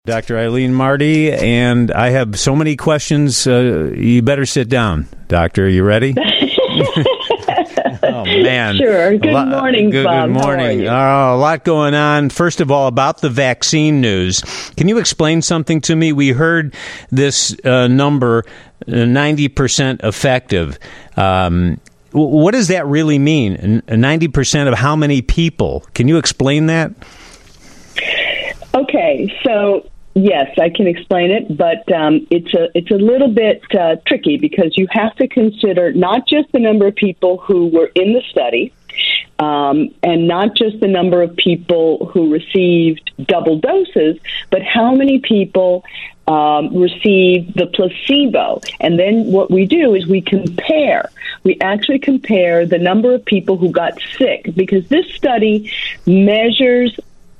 Dr. Eileen Marty, and I have so many questions. You better sit down, Doctor. Are you ready? Oh, man. Sure. Good morning, Bob. Good morning. A lot going on. First of all, about the vaccine news. Can you explain something to me? We heard this number, 90% effective. What does that really mean? 90% of how many people? Can you explain that? Okay, so yes, I can explain it, but it's a little bit tricky because you have to consider not just the number of people who were in the study, and not just the number of people who received double doses, but how many people received the placebo. And then what we do is we compare. We actually compare the number of people who got sick, because this study measures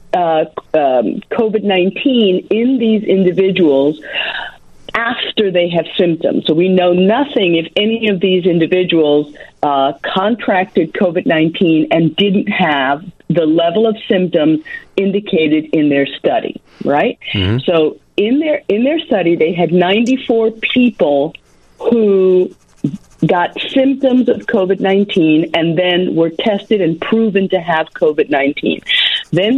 COVID-19 in these individuals after they have symptoms. So we know nothing if any of these individuals contracted COVID-19 and didn't have the level of symptoms indicated in their study, right? Mm-hmm. So in their study, they had 94 people who got symptoms of COVID-19 and then were tested and proven to have COVID-19. Then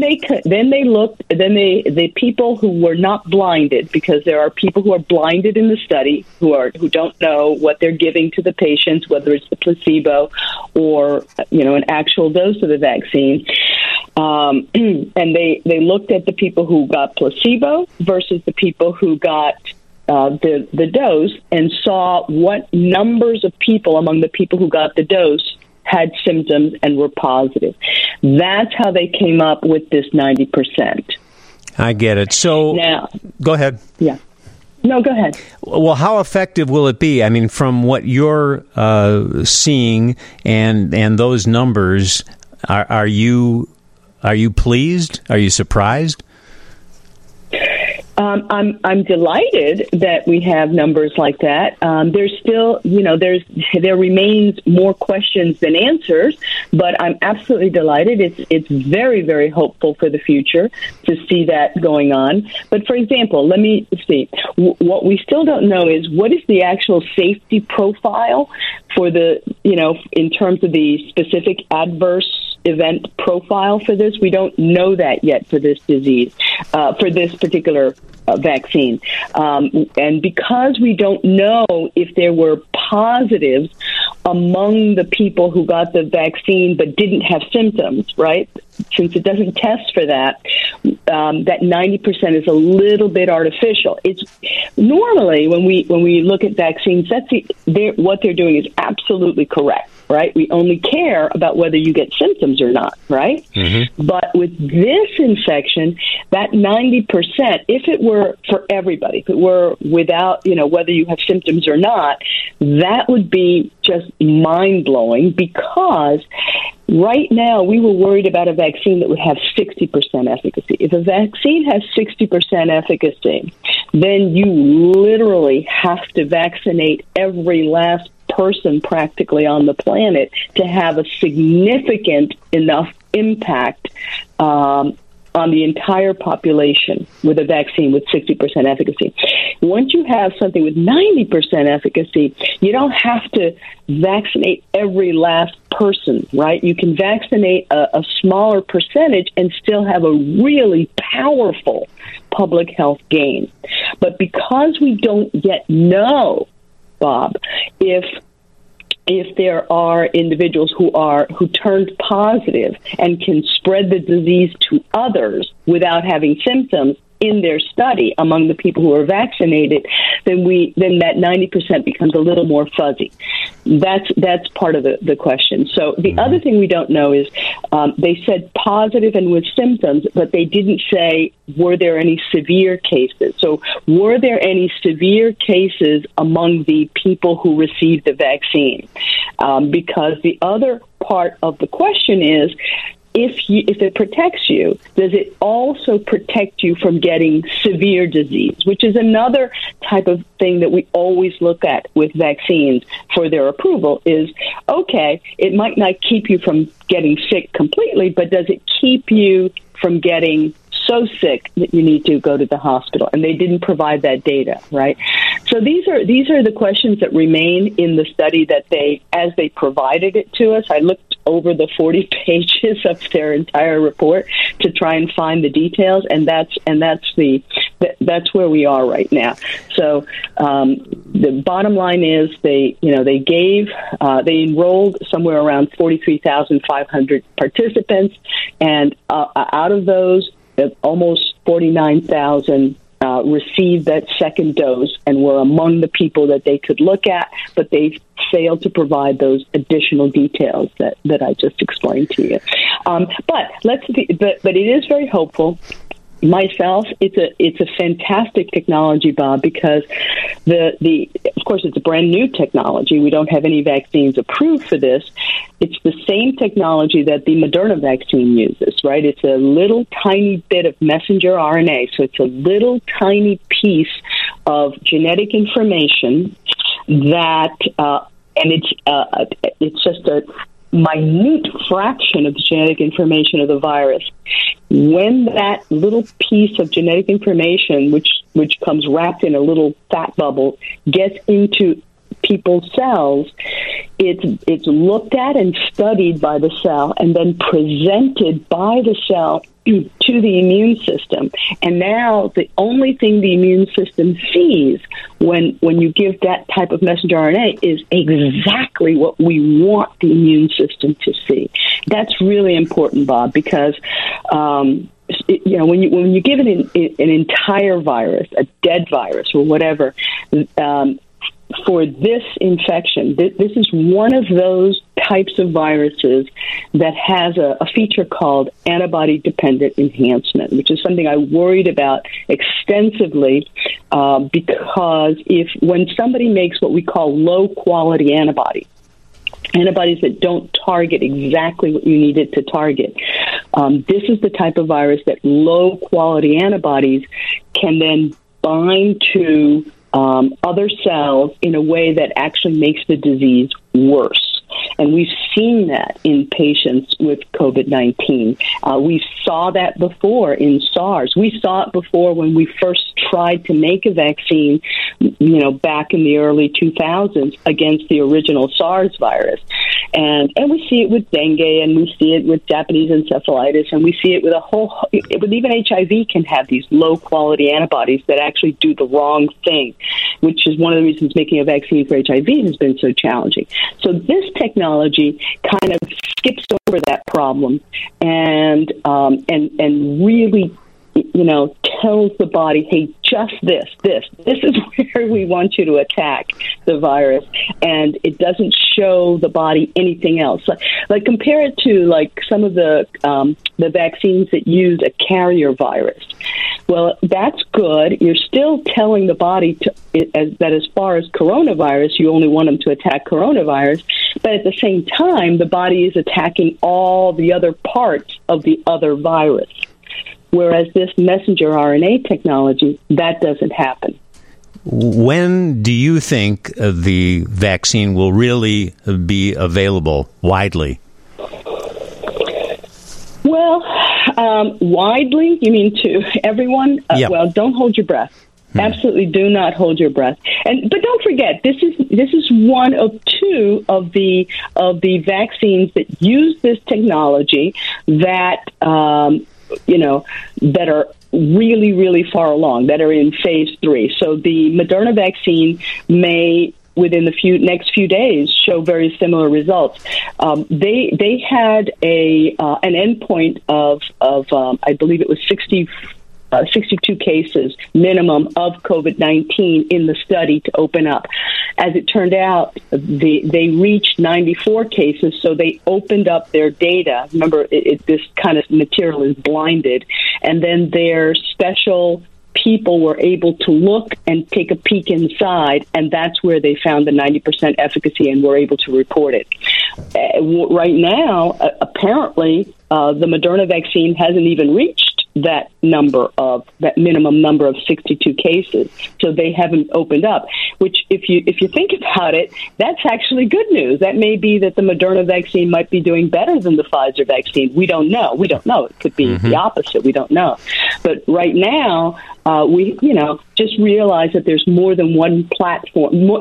the people who were not blinded, because there are people who are blinded in the study who don't know what they're giving to the patients, whether it's the placebo or an actual dose of the vaccine. And they looked at the people who got placebo versus the people who got the dose, and saw what numbers of people among the people who got the dose had symptoms and were positive. That's how they came up with this 90%. I get it. So now, go ahead. Yeah. No, go ahead. Well, how effective will it be? I mean, from what you're seeing and those numbers, are you pleased? Are you surprised? I'm delighted that we have numbers like that. There's still, there remains more questions than answers, but I'm absolutely delighted. It's very, very hopeful for the future to see that going on. But for example, let me see. What we still don't know is what is the actual safety profile for the, in terms of the specific adverse event profile for this. We don't know that yet for this disease, for this particular vaccine. And because we don't know if there were positives among the people who got the vaccine but didn't have symptoms, right? Since it doesn't test for that, that 90% is a little bit artificial. It's normally when we look at vaccines, what they're doing is absolutely correct, right? We only care about whether you get symptoms or not, right? Mm-hmm. But with this infection, that 90%, if it were for everybody, if it were without, whether you have symptoms or not, that would be just mind-blowing, because right now we were worried about a vaccine that would have 60% efficacy. If a vaccine has 60% efficacy, then you literally have to vaccinate every last person practically on the planet to have a significant enough impact on the entire population with a vaccine with 60% efficacy. Once you have something with 90% efficacy, you don't have to vaccinate every last person, right? You can vaccinate a smaller percentage and still have a really powerful public health gain. But because we don't yet know, Bob, if there are individuals who turned positive and can spread the disease to others without having symptoms in their study among the people who are vaccinated, then that 90% becomes a little more fuzzy. That's part of the question. So the other thing we don't know is they said positive and with symptoms, but they didn't say were there any severe cases. So were there any severe cases among the people who received the vaccine? Because the other part of the question is, if it protects you, does it also protect you from getting severe disease, which is another type of thing that we always look at with vaccines for their approval is, okay, it might not keep you from getting sick completely, but does it keep you from getting so sick that you need to go to the hospital, and they didn't provide that data, right? So these are the questions that remain in the study that as they provided it to us. I looked over the 40 pages of their entire report to try and find the details, and that's where we are right now. So the bottom line is they enrolled somewhere around 43,500 participants, and out of those, almost 49,000 received that second dose and were among the people that they could look at, but they failed to provide those additional details that I just explained to you. But it is very hopeful. Myself, it's a fantastic technology, Bob, because of course it's a brand new technology. We don't have any vaccines approved for this. It's the same technology that the Moderna vaccine uses, right? It's a little tiny bit of messenger RNA, so it's a little tiny piece of genetic information that, and it's just a minute fraction of the genetic information of the virus. When that little piece of genetic information, which comes wrapped in a little fat bubble, gets into people's cells, it's looked at and studied by the cell and then presented by the cell to the immune system. And now the only thing the immune system sees when you give that type of messenger RNA is exactly what we want the immune system to see. That's really important, Bob, because when you give an entire virus, a dead virus or whatever, for this infection, this is one of those types of viruses that has a feature called antibody-dependent enhancement, which is something I worried about extensively because when somebody makes what we call low-quality antibodies that don't target exactly what you need it to target, this is the type of virus that low-quality antibodies can then bind to other cells in a way that actually makes the disease worse. And we've seen that in patients with COVID-19. We saw that before in SARS. We saw it before when we first tried to make a vaccine, back in the early 2000s against the original SARS virus. And we see it with dengue, and we see it with Japanese encephalitis, and we see it with even HIV can have these low-quality antibodies that actually do the wrong thing, which is one of the reasons making a vaccine for HIV has been so challenging. So this technology kind of skips over that problem and really, tells the body, hey, just this is where we want you to attack the virus, and it doesn't show the body anything else. Like compare it to like some of the vaccines that use a carrier virus. Well, that's good. You're still telling the body that as far as coronavirus, you only want them to attack coronavirus, but at the same time, the body is attacking all the other parts of the other virus. Whereas this messenger RNA technology, that doesn't happen. When do you think the vaccine will really be available widely? Well, widely, you mean to everyone? Yep. Well, don't hold your breath. Absolutely do not hold your breath. But don't forget, this is one of two of the vaccines that use this technology that that are really, really far along, that are in phase 3. So the Moderna vaccine may, within the next few days, show very similar results. They had an endpoint of I believe it was 62 cases minimum of COVID-19 in the study to open up. As it turned out, they reached 94 cases, so they opened up their data. Remember, this kind of material is blinded, and then their special people were able to look and take a peek inside, and that's where they found the 90% efficacy and were able to report it. Right now, apparently, the Moderna vaccine hasn't even reached that minimum number of 62 cases. So they haven't opened up, which if you think about it, that's actually good news. That may be that the Moderna vaccine might be doing better than the Pfizer vaccine. We don't know. It could be the opposite. We don't know. But right now, we just realize that there's more than one platform, more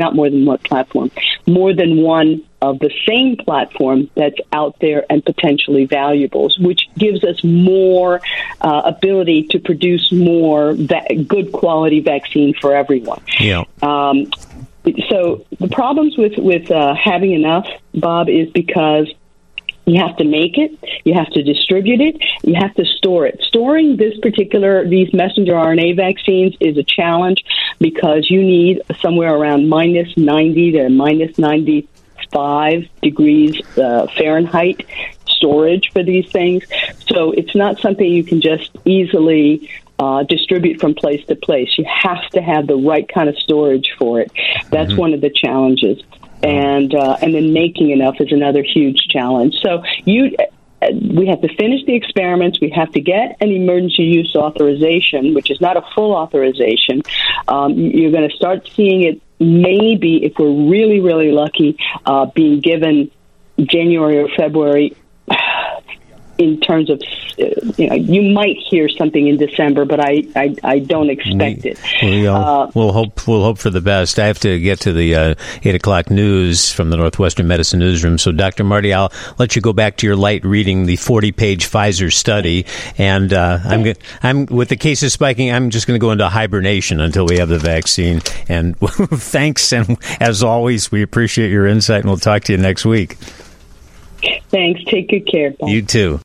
than one of the same platform that's out there and potentially valuable, which gives us more ability to produce more good quality vaccine for everyone. Yeah. So the problems with having enough, Bob, is because you have to make it, you have to distribute it, you have to store it. Storing these messenger RNA vaccines is a challenge because you need somewhere around minus 90 to minus 95 degrees Fahrenheit storage for these things. So it's not something you can just easily distribute from place to place. You have to have the right kind of storage for it. That's one of the challenges. And then making enough is another huge challenge. So we have to finish the experiments. We have to get an emergency use authorization, which is not a full authorization. You're going to start seeing it maybe, if we're really, really lucky, being given January or February. In terms of, you might hear something in December, but I don't expect it. We'll hope for the best. I have to get to the 8:00 news from the Northwestern Medicine Newsroom. So, Dr. Marty, I'll let you go back to your light reading the 40-page Pfizer study. And I'm with the cases spiking. I'm just going to go into hibernation until we have the vaccine. And thanks, and as always, we appreciate your insight. And we'll talk to you next week. Thanks. Take good care. Bye. You too.